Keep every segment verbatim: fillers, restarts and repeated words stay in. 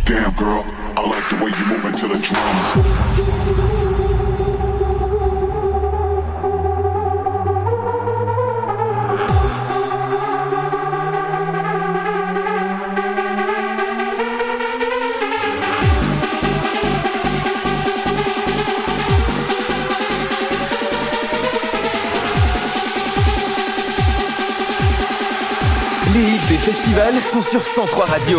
Damn girl, I like the way you move into the drum. Les hits des festivals sont sur cent trois Radio.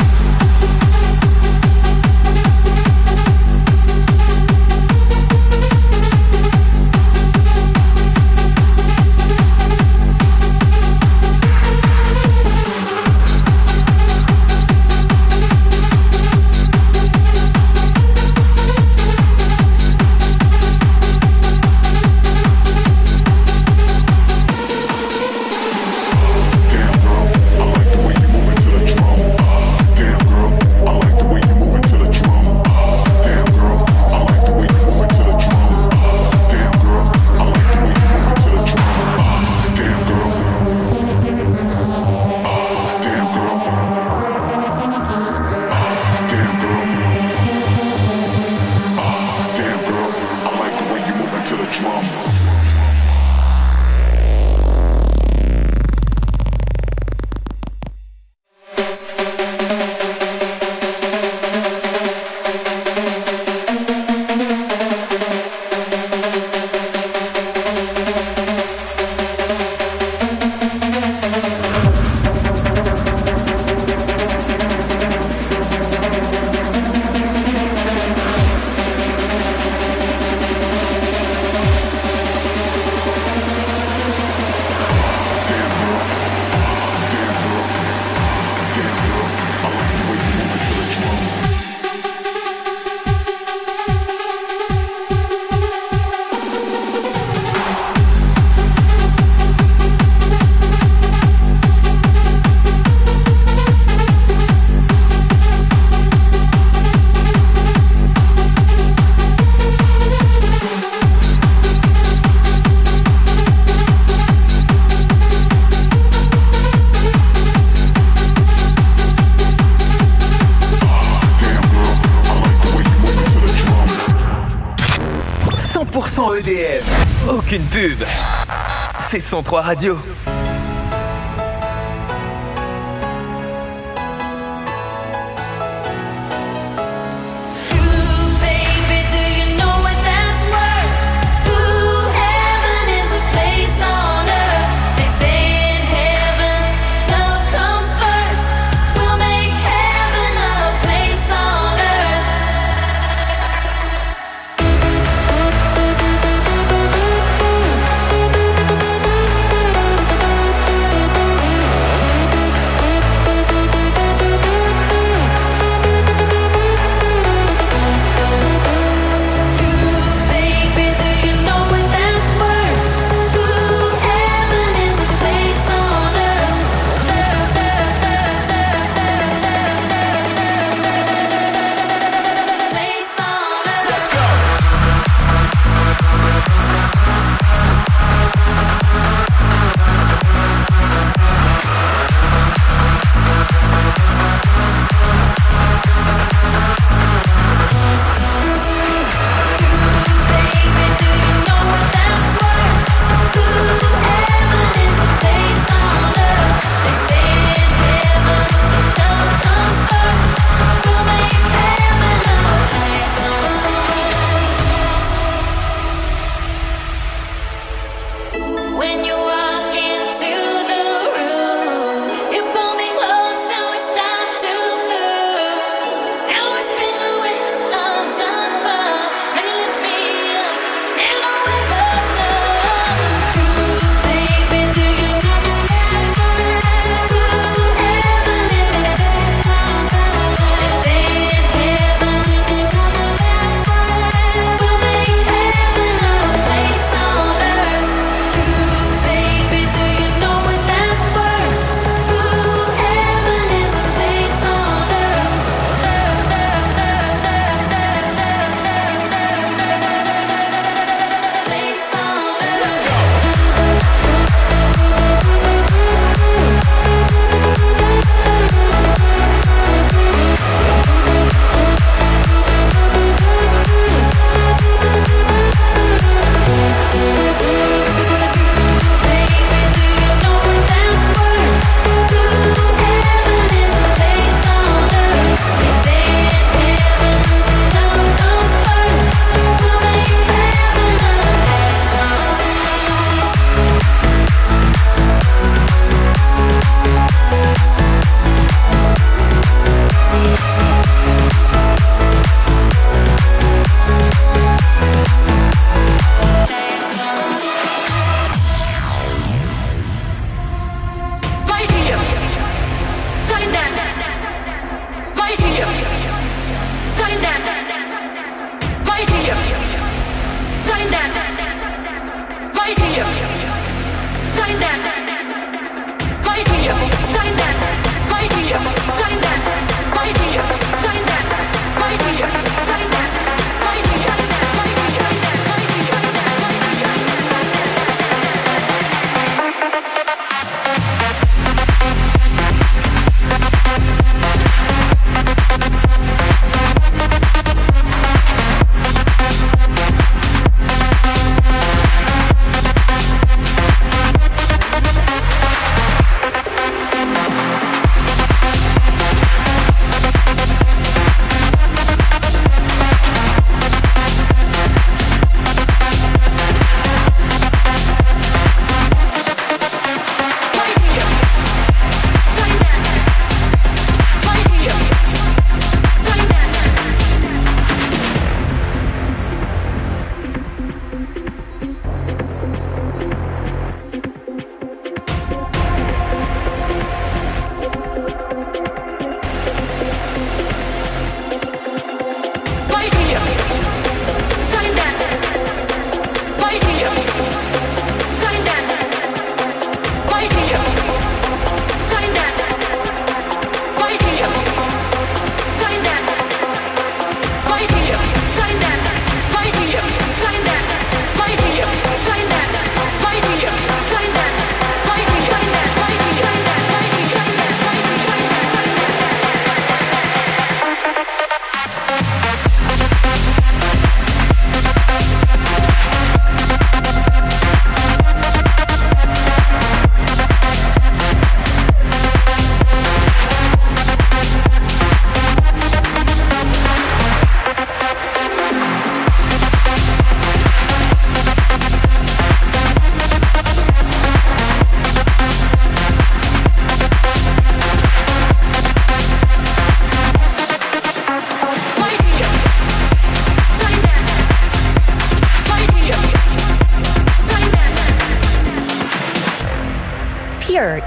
E D M. Aucune pub. C'est cent trois Radio. We'll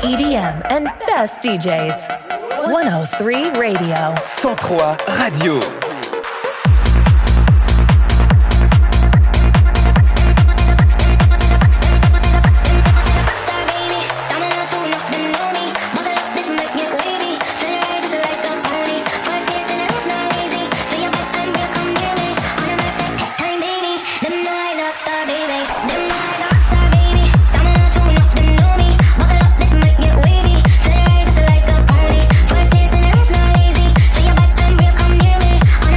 E D M and best D Js. one oh three Radio. cent trois Radio. First place in the rest, not lazy. Feel your back and break, come near me.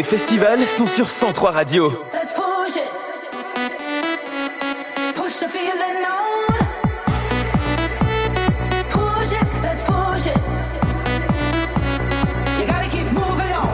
tes festivals sont sur cent trois Radio. Let's push it. Push the feeling on. Push it, let's push it. You gotta keep moving on.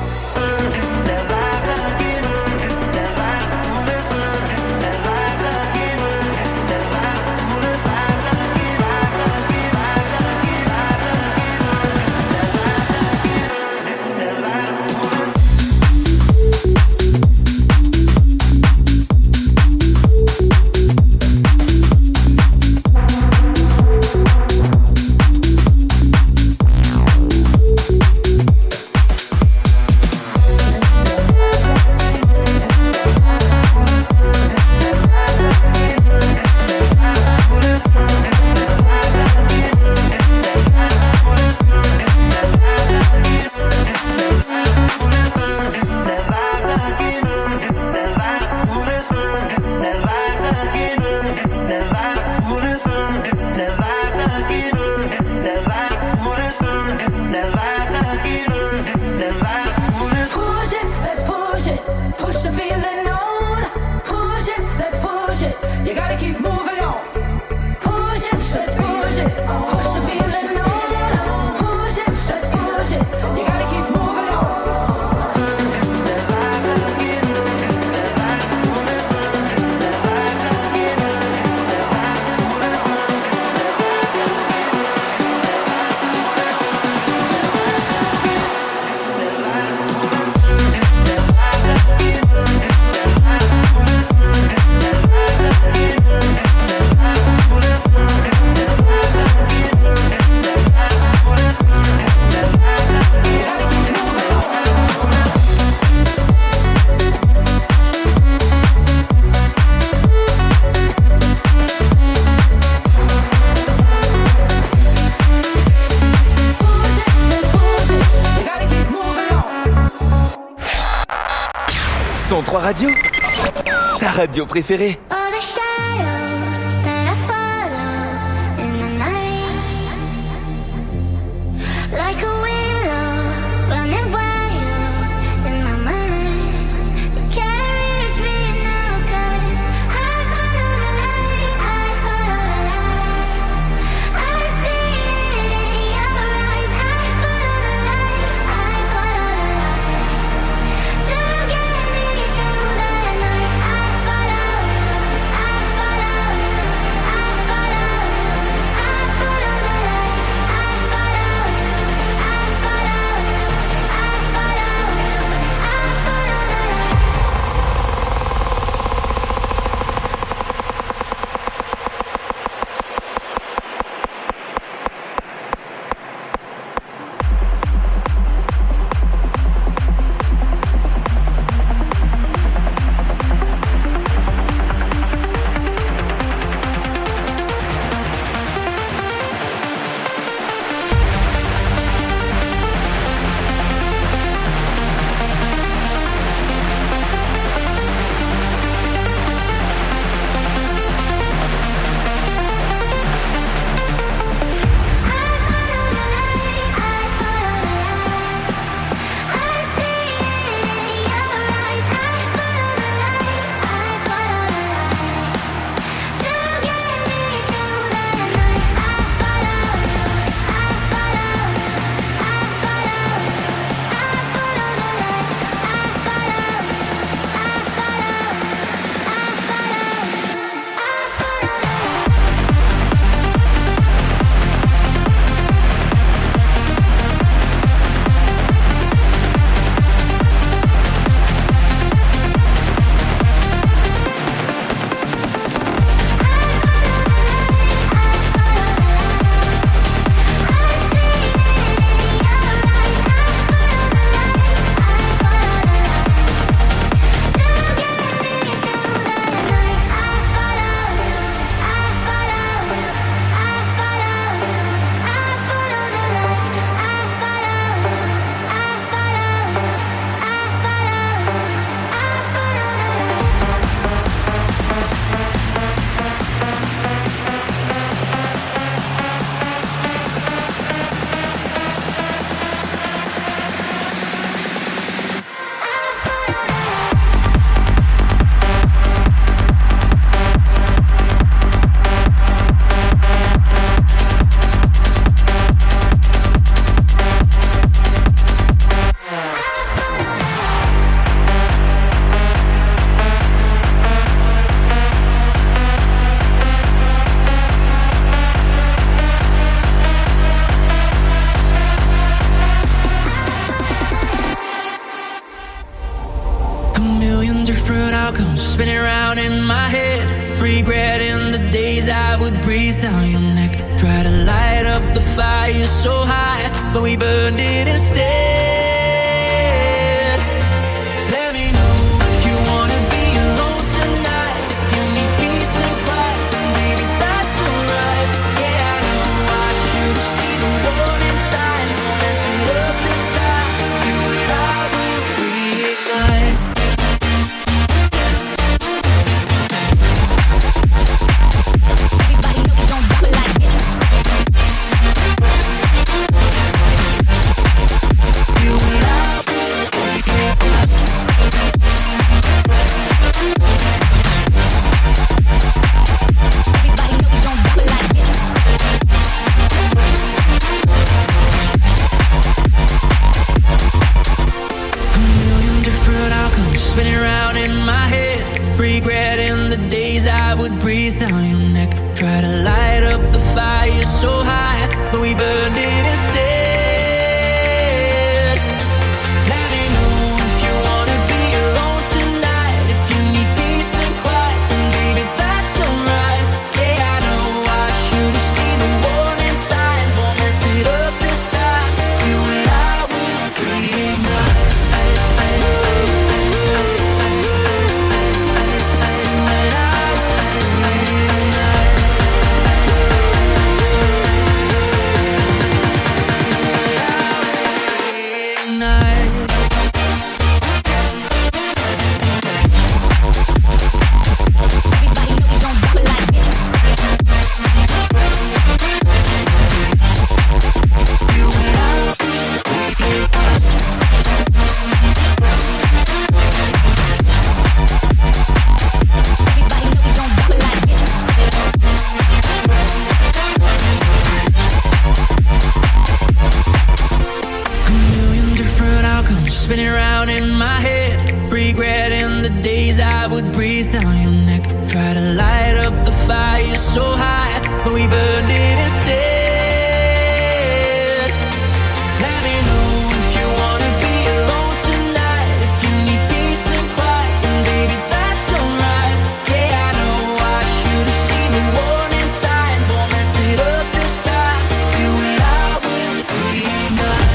cent trois Radio, ta radio préférée. To get me through the night, I follow you. spinning around in my head, regretting the days I would breathe down your neck. Try to light up the fire so high, but we burned it instead. Let me know if you wanna be alone tonight, if you need peace and quiet, baby, that's alright. Yeah, I know I should have seen the world inside. Won't mess it up this time. You and I will reignite. Spinning around in my head, regretting the days I would breathe down your neck. Try to light up the fire so high, but we burned it instead. Let me know if you wanna be alone tonight, if you need peace and quiet, then baby, that's alright. Yeah, I know I should have seen the warning signs. Won't mess it up this time. You and I will reignite. Spinning around in my head, regretting the days I would breathe down your neck. Try to light up the fire so high, but we burned it instead. Let me know if you wanna be alone tonight, if you need peace and quiet, then baby, that's alright. Yeah, I know I should have seen the warning signs. Won't mess it up this time. You and I will reignite.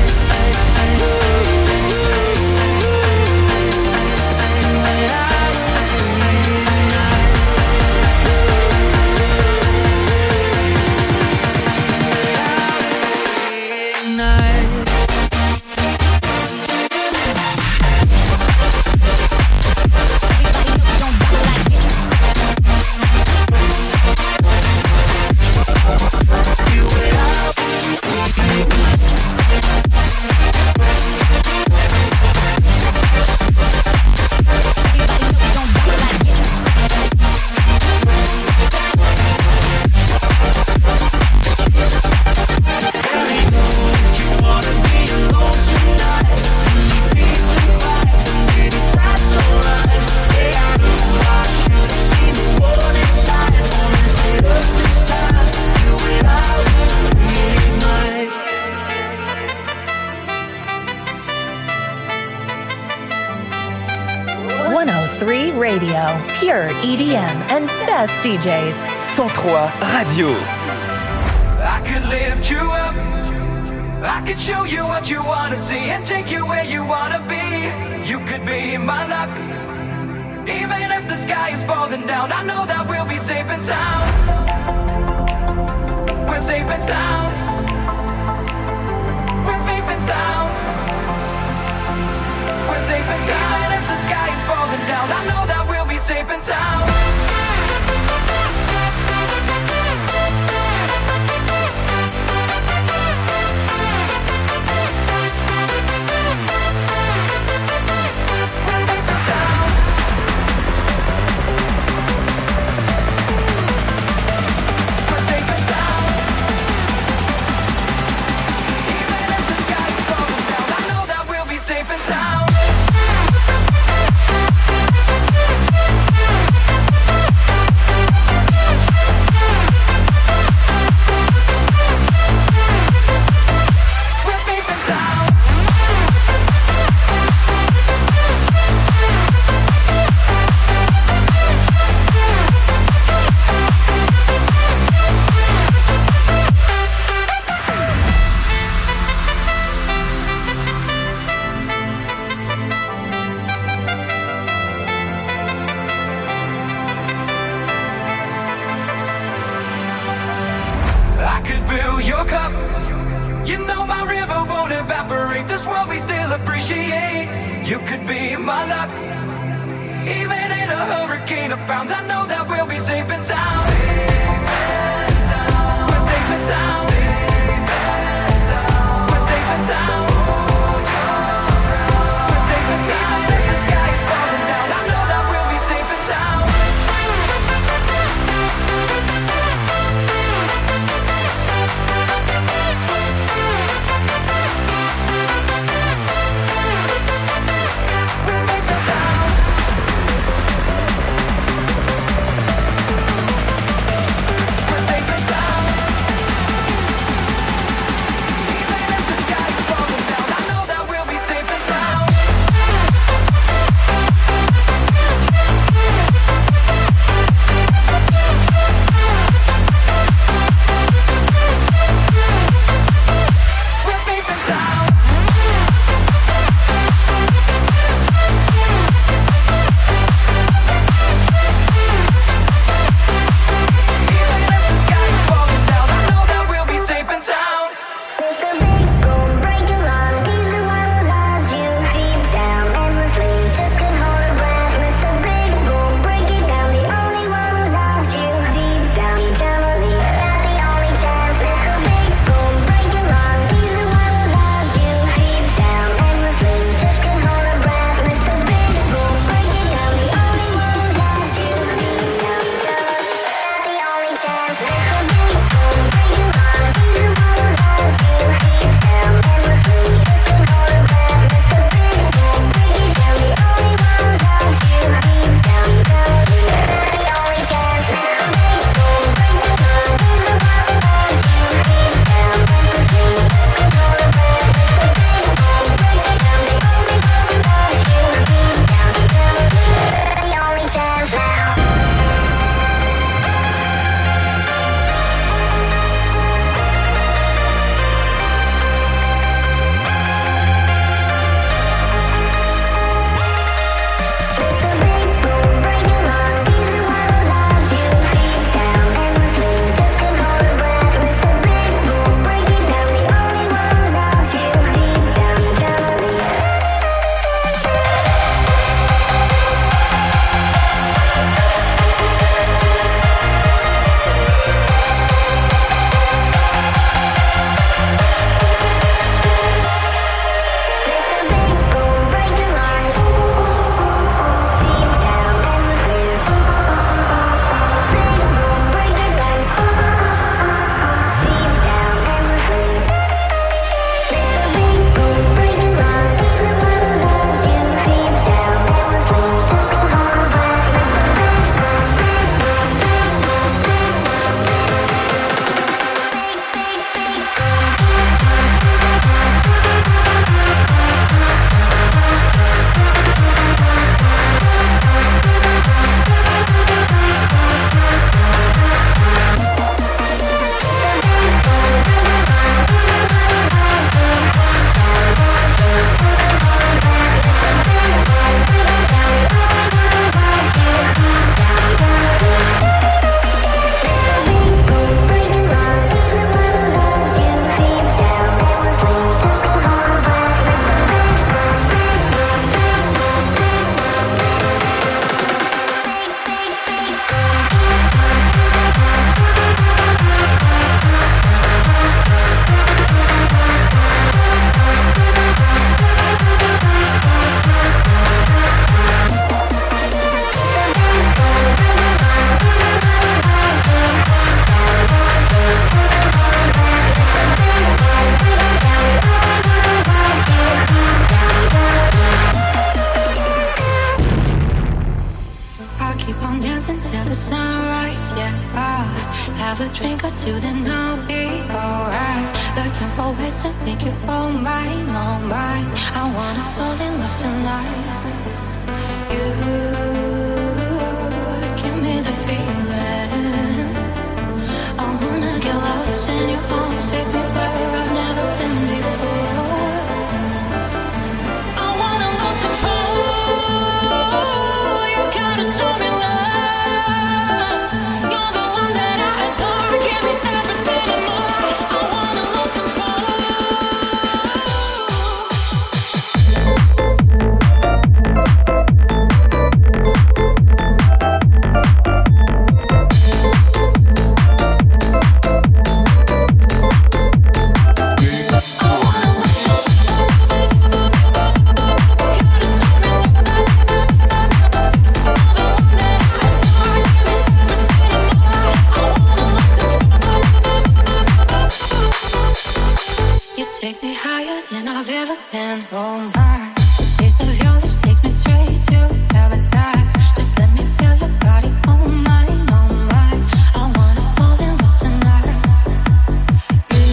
Radio, pure E D M and best D Js. cent trois Radio. I could lift you up, I could show you what you wanna see and take you where you wanna be. You could be my luck, even if the sky is falling down. I know that we'll be safe and sound. We're safe and sound. We're safe and sound. We're safe and sound. Even if the sky is falling down, I know that we'll be safe and sound. Safe and sound. You could be my luck. Even in a hurricane of pounds, I know that we'll be safe and sound. We're safe and sound. We're safe and sound. We're safe and sound. Even if the sky is falling down, I know that we'll be safe and sound. We're safe and sound. We're safe and sound. Even if the sky is falling down, I know that we'll be safe and sound. We're safe and sound. Even if the sky is falling down, I know that we'll be safe and sound. It's a big boom, breaking lung. He's the one who loves you deep down, endlessly. Just can hold a breath. It's a big boom, breaking down. The only one who loves you deep down, eternally. Not the only chance. It's a big boom, breaking lung. He's the one who loves you deep down, endlessly. Just can hold a breath. It's a big boom, breaking down. The only one who loves you deep down, eternally. Not the only chance. It's a big boom, breaking lung. He's the one who loves you deep down, endlessly. Just can hold a breath. It's a big boom, breaking down. The only one who loves you deep down, eternally. Not the only chance. It's a big boom, breaking lung. He's the one who loves you deep down, endlessly. Just can hold a breath. It's a big boom, breaking down. The only one who loves you deep down, eternally. The only chance now. It's a big boom, breaking lung. He's the one who loves you deep down, endlessly. Just can hold a breath. It's a big boom, breaking down. The only one who loves you deep down, eternally. It's a big boom, breaking lung. Deep down, endlessly. Big boom, breaking down. Deep down, endlessly. It's a big boom, breaking lung. He's the one who loves you deep down, endlessly. Just can hold a breath. It's a big boom, big boom, big boom, big boom. Big, big, big boom. I'll keep on dancing till the sunrise, yeah. I'll have a drink or two, then I'll be alright. Looking for ways to make you all mine, all mine. I wanna fall in love tonight. You give me the feeling. I wanna get lost, send you home, take me where I've never been before. I wanna lose control. You gotta show me love. You're the one that I adore. Give me everything and more. I wanna lose control. oh my. The taste of your lips takes me straight to paradise. Just let me feel your body, oh mine, oh mine. I wanna fall in love tonight. You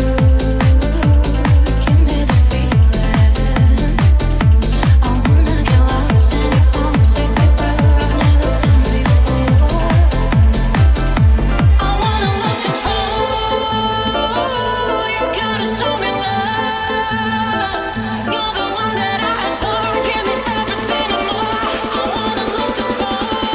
give me the feeling. I wanna get lost in your arms, take me where I've never been before. I wanna lose control. You gotta show me love. You're the one that I adore. Give me everything and more. I wanna lose control.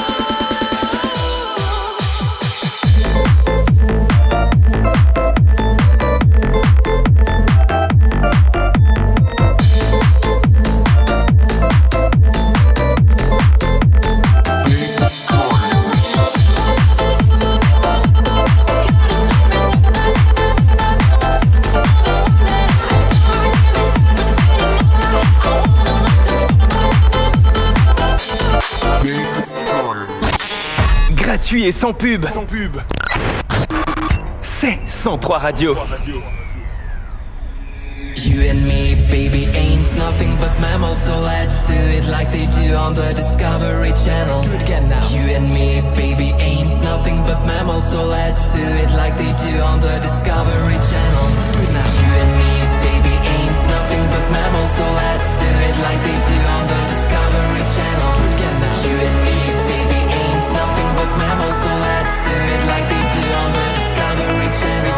Gratuit et sans pub. Sans pub. C'est cent trois Radio. You and me, baby, ain't nothing but mammals, so let's do it like they do on the Discovery Channel. Do it again now. You and me, baby, ain't nothing but mammals, so let's do it like they do on the Discovery Channel. Do it now. You and me, baby, ain't nothing but mammals, so let's do it like they do on the Discovery Channel. Do it again now. You and me, baby, ain't nothing but mammals, so let's do it like they do on the Discovery Channel.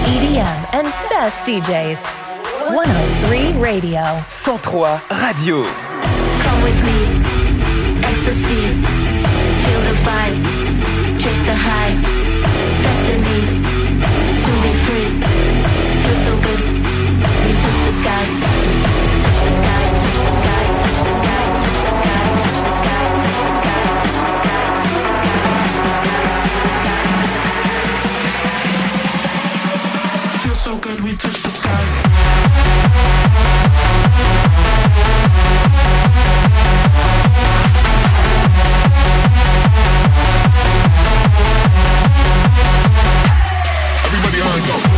E D M and best D Js. one oh three Radio. cent trois Radio. Come with me, ecstasy, feel the vibe, chase the high, destiny, to be free, feel so good, we touch the sky. Feel so good, we touch the sky. Everybody hands up.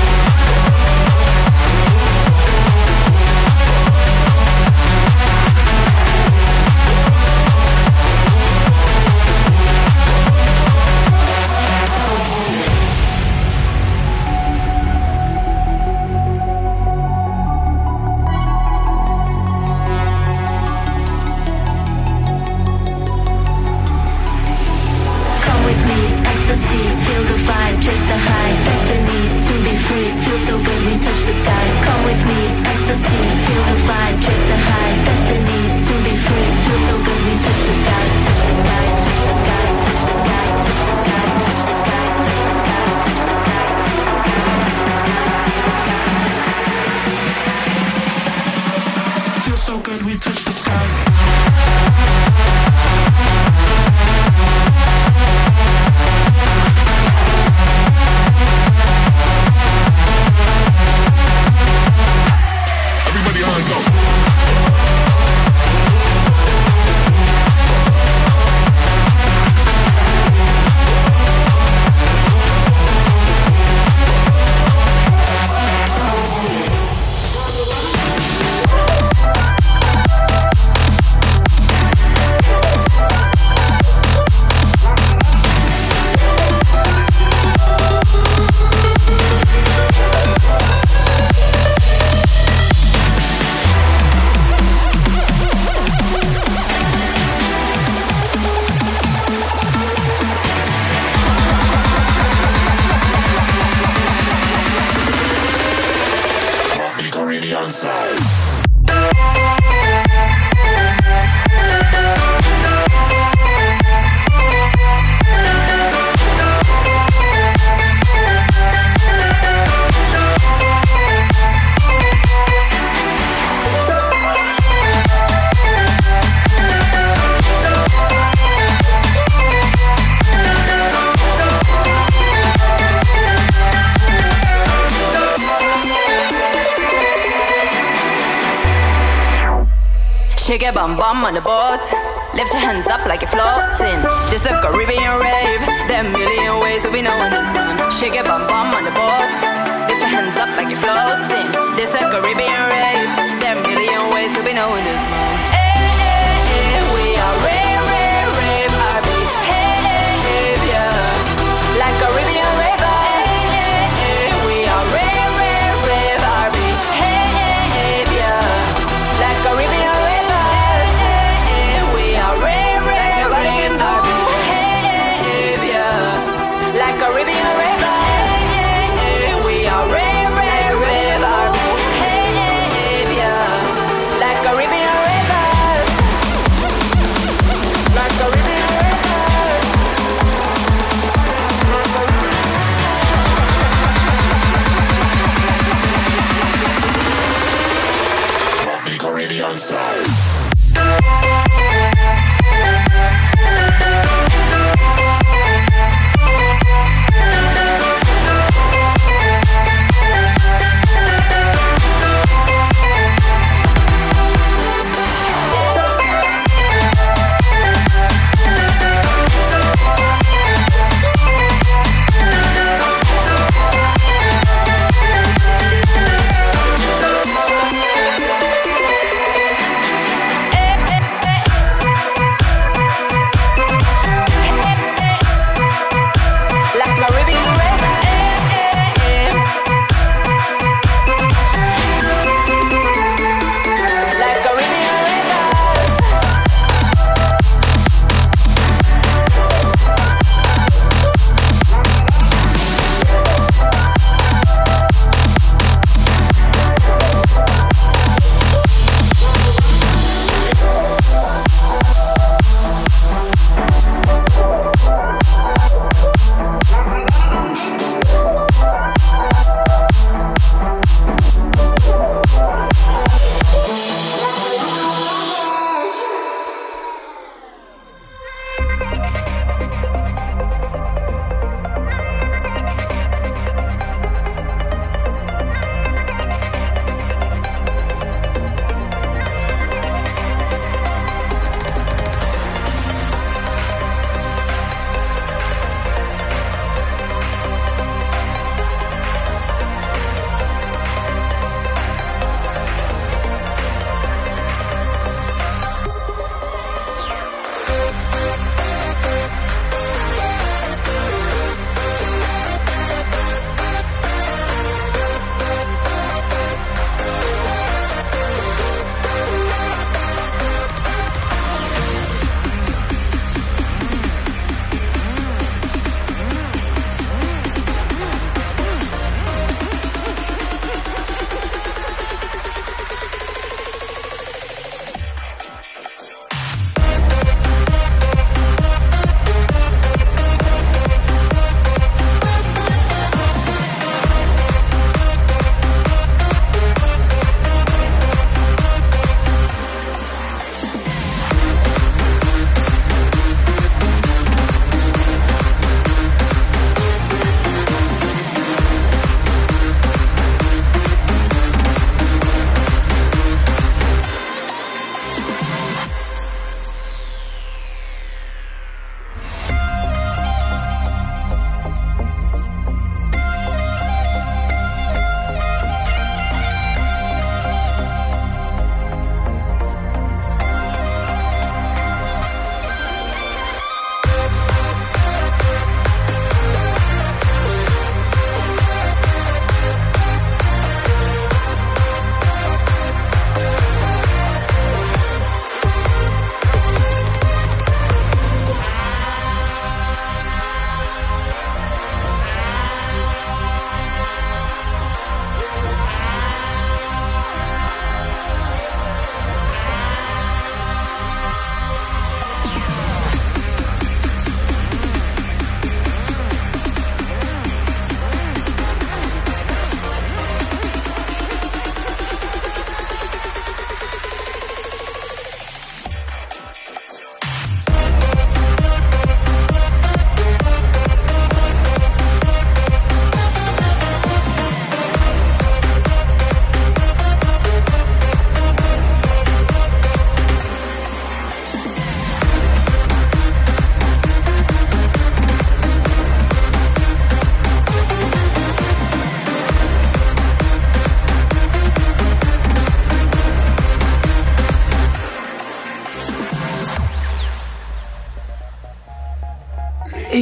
Shake your bum bum on the boat. Lift your hands up like you're floating. This a Caribbean rave. There are a million ways that we know in this one. Shake your bum bum on the boat. Lift your hands up like you're floating. This a Caribbean rave. There are a million ways that we know in this one. Hey, hey, hey, we are rave, rave, rave, R B. Hey, hey, hey, yeah. Like Caribbean rave. Hey, hey, hey, we are rave, rave, rave, R B. Hey, hey, hey, yeah. Like Caribbean rave. Caribbean rave, hey, hey, hey, we are rave, rave, rave, R B, hey, hey, hey, yeah, like Caribbean rave.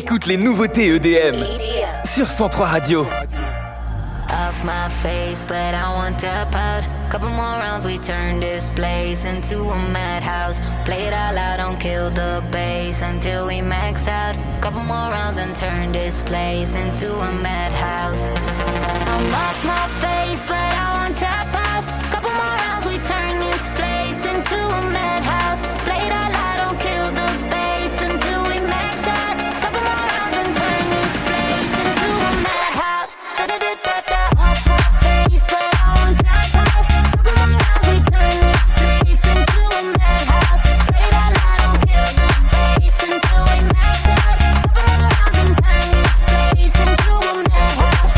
écoute les nouveautés E D M sur cent trois Radio. Off my face, but I want to pout. Couple more rounds, we turn this place into a madhouse. Play it all out, don't kill the bass until we max out. Couple more rounds and turn this place into a madhouse. I'm off my face, but I want to pout. Couple more rounds, we turn this place into a madhouse. Play it all out, don't kill the bass until we max out. Couple more rounds and turn this place into a madhouse. Off my face, but I want to pout. Couple more rounds, we turn this place into a madhouse. Play it all out, don't kill the bass until we max out. Couple more rounds and turn this place into a madhouse.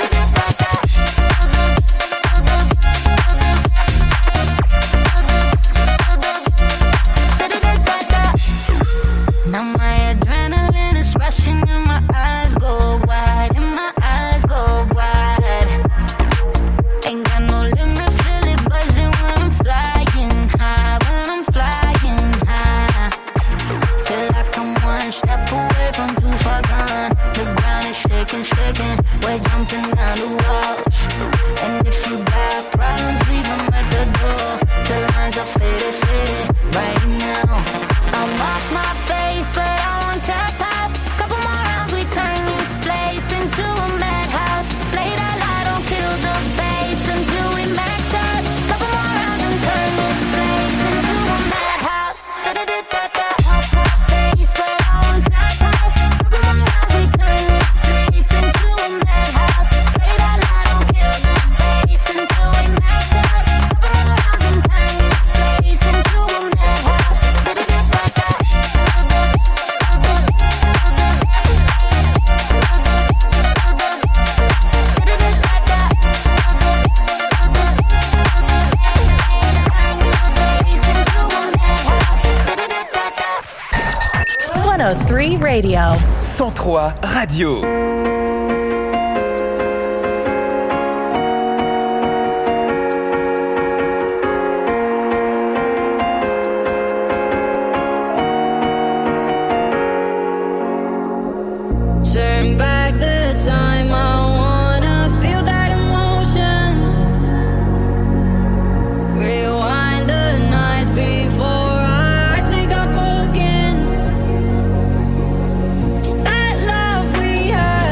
Now my adrenaline is rushing and my eyes go wide, and my eyes go wide. Ain't got no limit, feel it buzzing when I'm flying high, when I'm flying high. Feel like I'm one step away from too far gone. The ground is shaking, shaking, we're jumping down the walls. And if you got problems, leave them at the door. The lines are faded, faded right now. I'm off my face, but I want to pop. Couple more rounds, we turn this place into a madhouse. Play it all out, don't kill the bass until we max out. Couple more rounds and turn this place into a madhouse. Off my face, but I want to pop. Couple more rounds, we turn this place into a madhouse. Play it all out, don't kill the bass until we max out. Couple more rounds and turn this place into a madhouse. one oh three Radio. cent trois Radio. Turn back the time, I wanna feel that emotion. Rewind the nights before I take up again. That love we had.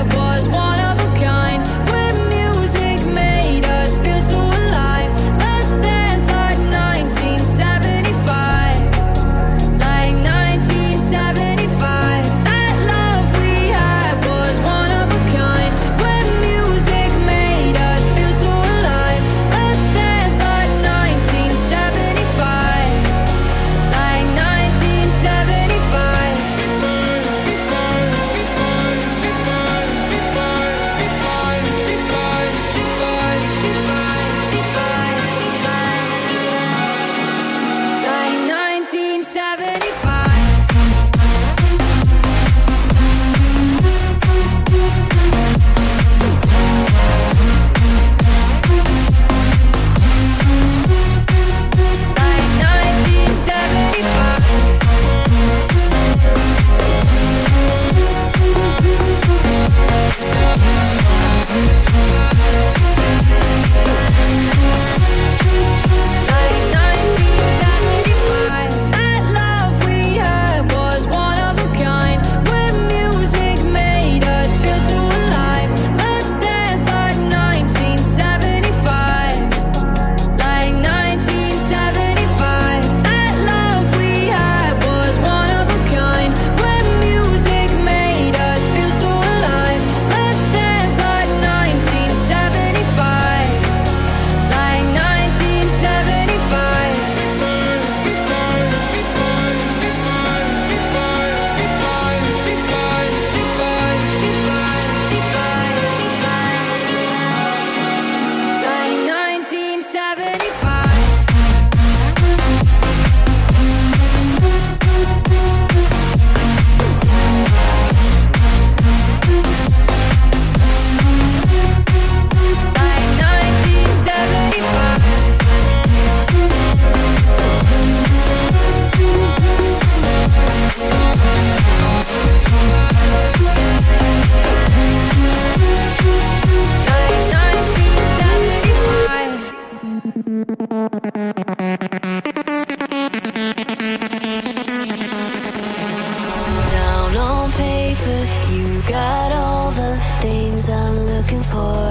things I'm looking for.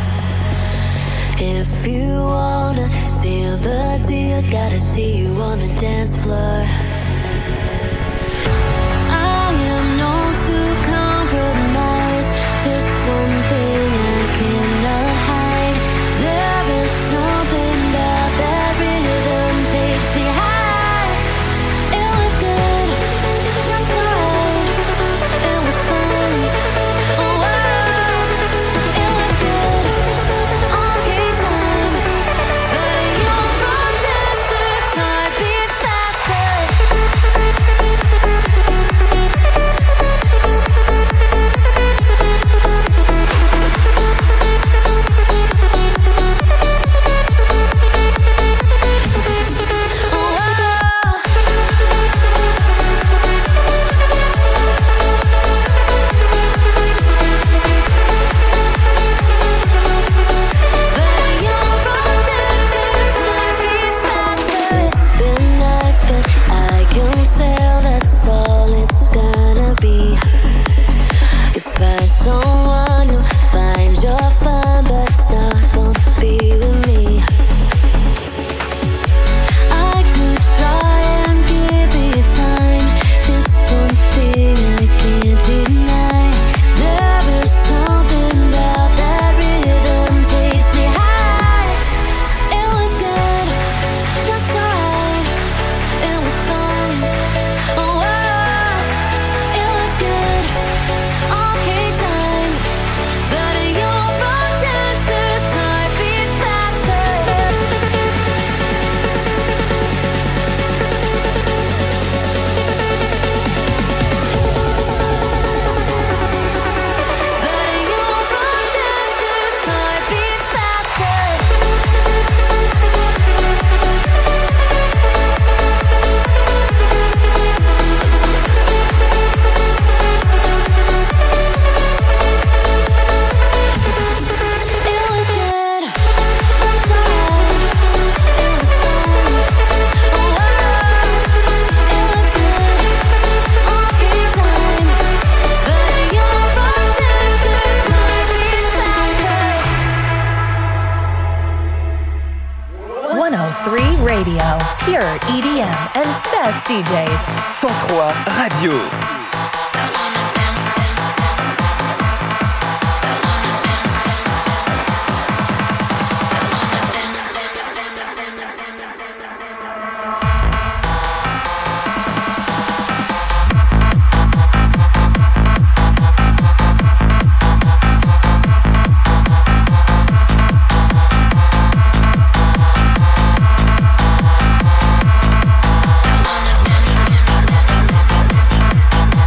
If you wanna seal the deal, gotta see you on the dance floor. I am known to compromise. There's one thing I cannot hide. There is something about that rhythm takes me high. It was good, just alright. It was fun. Oh, wow. It was good, okay time. But a young rock dancer's heart beats faster. Someone who'll find you're fine, but it's not gonna be with me. I could try and give it time. There's one thing I can't deny. There is something about that rhythm takes me high. It was good, just alright. It was fun. Oh, wow. It was good, okay time. But a young rock dancer's heart beats faster. But a young rock dancer's heart beats faster. It was good, just alright. It was fun. Oh, wow. It was good, okay time. But a young rock dancer's heart beats faster. one oh three Radio, pure E D M and best D Js. cent trois Radio. I wanna dance.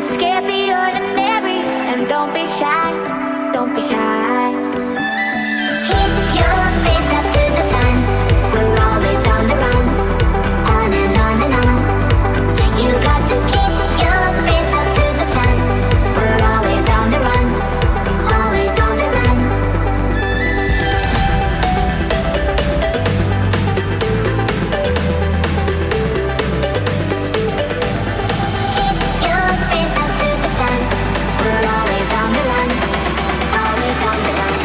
escape the ordinary and don't be shy, don't be shy. Keep your face up to the sun. We're always on the run, on and on and on. You got to keep your face up to the sun. We're always on the run, always on the run. Keep your face up to the sun. We're always on the run, always on the run.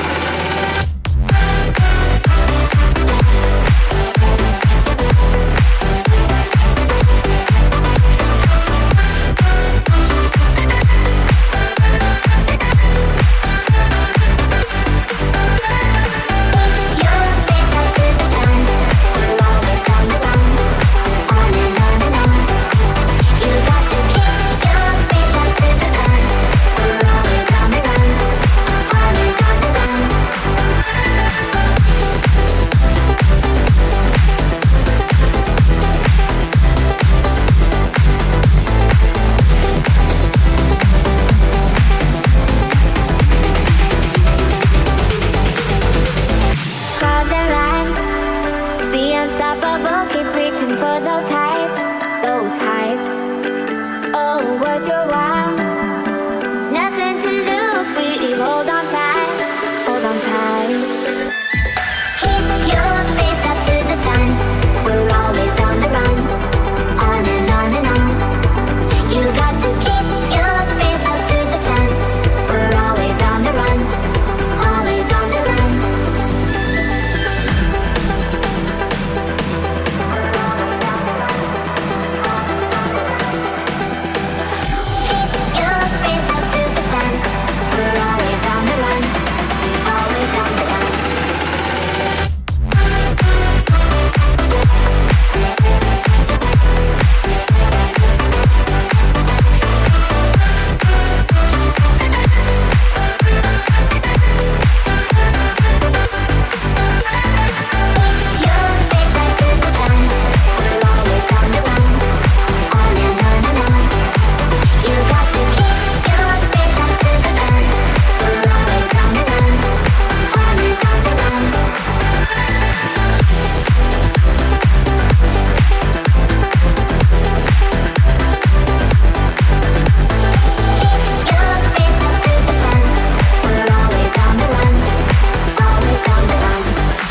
Crossing lines, be unstoppable, keep reaching for those heights, those heights. Oh, worth your while. Nothing to lose, we hold on tight, hold on tight. Keep your face up to the sun. We're always on the run, on and on and on. You got to keep your face up to the sun. We're always on the run, always on the run. Your face up to the sun. We're always on the run, always on the run. Your face up to the sun. We're always on the run, on and on and on. You got to keep your face up to the sun. We're always on the run, always on the run. Keep your face up to the sun. We're always on the run, always on the run.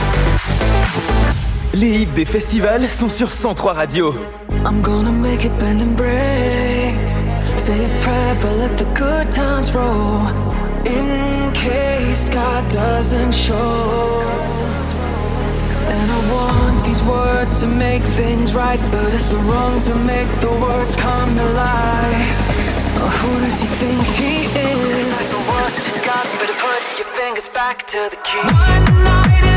Les hits des festivals sont sur cent trois Radio. I'm gonna make it bend and break. Say a prayer, but let the good times roll. In case God doesn't show. And I want these words to make things right, but it's the wrongs that make the words come alive. Oh, who does he think he is? That's the worst you got, better put your fingers back to the key. One night